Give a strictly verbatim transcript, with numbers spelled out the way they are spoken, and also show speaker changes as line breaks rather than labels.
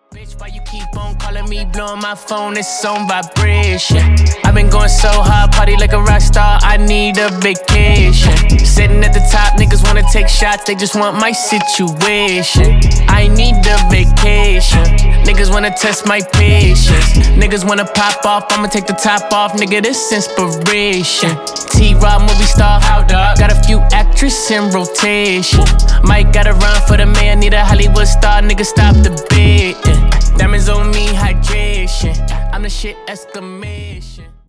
Bitch, why you keep on calling me, blowing my phone, it's on vibration. I've been going so hard, party like a rock star, I need a vacation. Sitting at the top, niggas wanna take shots, they just want my situation. I need a vacation, niggas wanna test my patience. Niggas wanna pop off, I'ma take the top off, nigga, this inspiration. T-Rob movie star, how dog? Got a few actresses in rotation. Might gotta run for the man, need a Hollywood star, nigga, stop the bid. Diamonds on me, hydration. I'm the shit, exclamation.